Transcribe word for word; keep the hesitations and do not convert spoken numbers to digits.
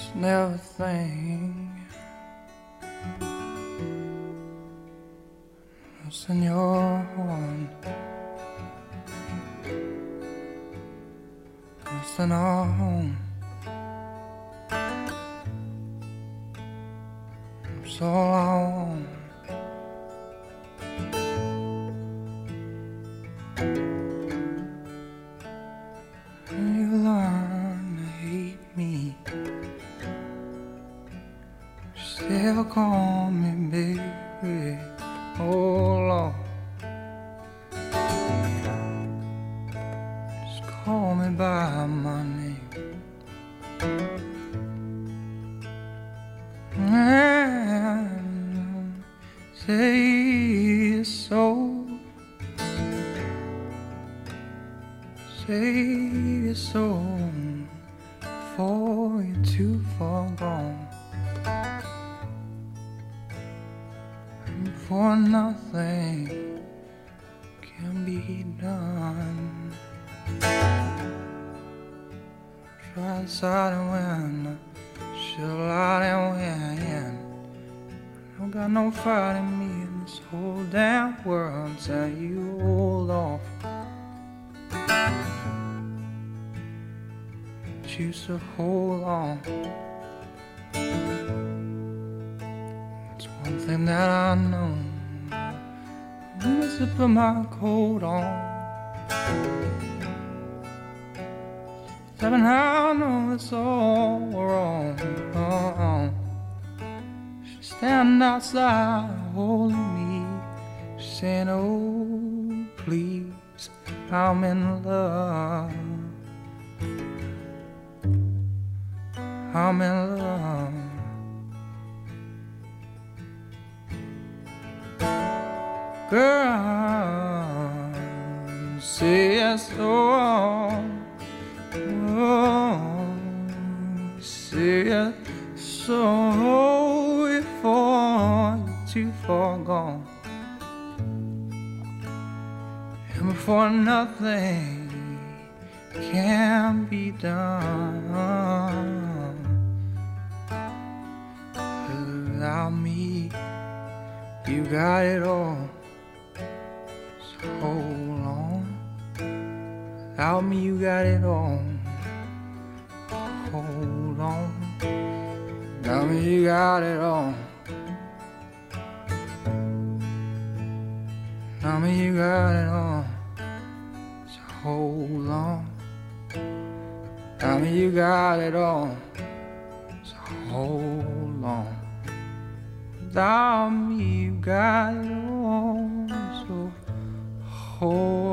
Just never think what's in your horn, what's in our home. It's all I want. You learn to hate me, still call me baby. Oh Lord, just call me by my name. And say it's so, say it's so, before you're too far gone. For nothing can be done. Try to decide when, chill out and win. I don't got no fight in me in this whole damn world until you hold off. Choose to hold on. One thing that I know, I'm gonna put my coat on. Seven, I know it's all wrong. She stand outside holding me. She saying, oh please, I'm in love. I'm in love. Girl, say yes, oh, oh, say yes, so before you're too far gone, and before nothing can be done. Without me, you got it all. Hold on, without me you got it all. Hold on, without me you got it all. Without me you got it all. So hold on, without me you got it all. So hold on, without me you got it all. So hold